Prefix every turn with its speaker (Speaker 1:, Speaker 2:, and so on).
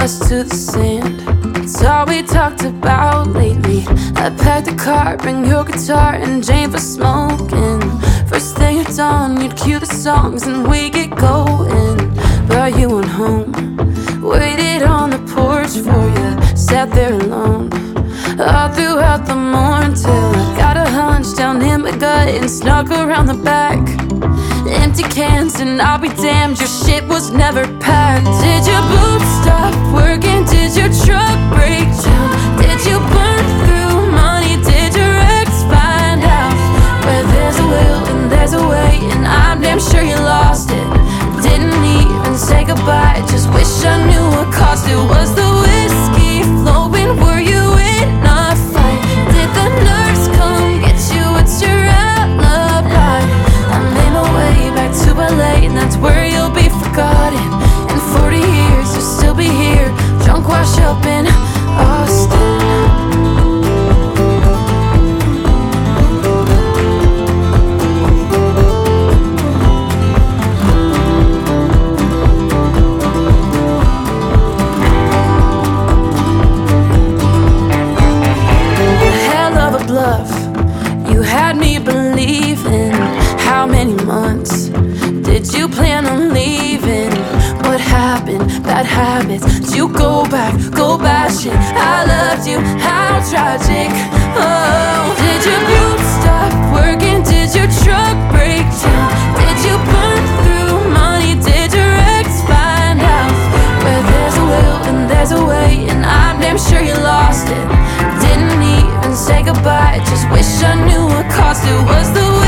Speaker 1: us to the sand. It's all we talked about lately. I packed the car, bring your guitar and Jane for smoking. First thing at dawn, you'd cue the songs and we get going. But you went home, waited on the porch for you, sat there alone all throughout the morn till I got a hunch down in my gut and snuck around the back. Empty cans and I'll be damned, your shit was never packed. Did your boots stop working? Did your truck break down? Did you burn through money? Did your ex find out? Where there's a will and there's a way, and I'm damn sure you lost it. Didn't even say goodbye, just wish I knew what cost it. Was the whiskey flowing? Were you in a fight? Did the nurse come get you? What's your alibi? I made my way back to LA, and that's where you'll be forgotten. In 40 years you'll still be here, drunk, washed up in Austin. You had me believing. How many months did you plan on leaving? What happened? Bad habits. Did you go back, go bashing? I loved you, how tragic. Oh, did your boots stop working? Did your truck break down? Did you burn through money? Did your ex find out? Where there's a will and there's a way, and I'm damn sure you lost it. Didn't even say goodbye, just wish I knew what cost it. Was the